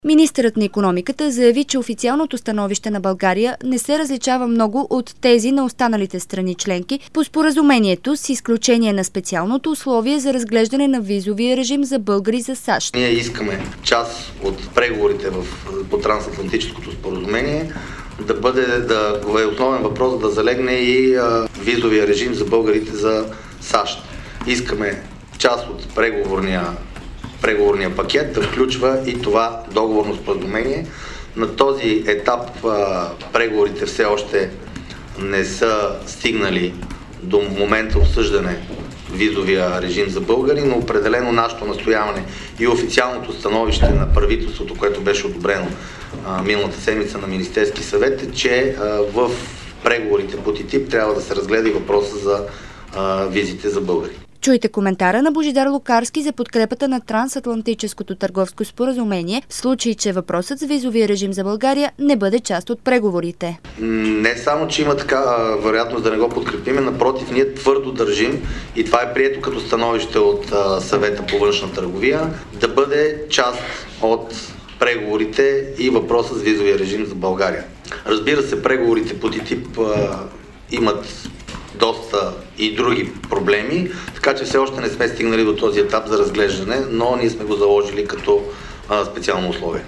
Министърът на икономиката заяви, че официалното становище на България не се различава много от тези на останалите страни членки по споразумението, с изключение на специалното условие за разглеждане на визовия режим за българи за САЩ. Ние искаме част от преговорите по трансатлантическото споразумение да е основен въпрос да залегне и визовия режим за българите за САЩ. Искаме част от преговорния пакет да включва и това договорно споразумение. На този етап преговорите все още не са стигнали до момента обсъждане визовия режим за българи, но определено нашето настояване и официалното становище на правителството, което беше одобрено миналата седмица на Министерски съвет, е, че в преговорите по ТТИП трябва да се разгледа и въпроса за визите за българи. Чуйте коментара на Божидар Лукарски за подкрепата на трансатлантическото търговско споразумение, в случай, че въпросът за визовия режим за България не бъде част от преговорите. Не само, че има така вероятност да не го подкрепиме, напротив, ние твърдо държим, и това е прието като становище от Съвета по външна търговия, да бъде част от преговорите и въпросът с визовия режим за България. Разбира се, преговорите по ТТИП имат доста и други проблеми, така че все още не сме стигнали до този етап за разглеждане, но ние сме го заложили като специално условие.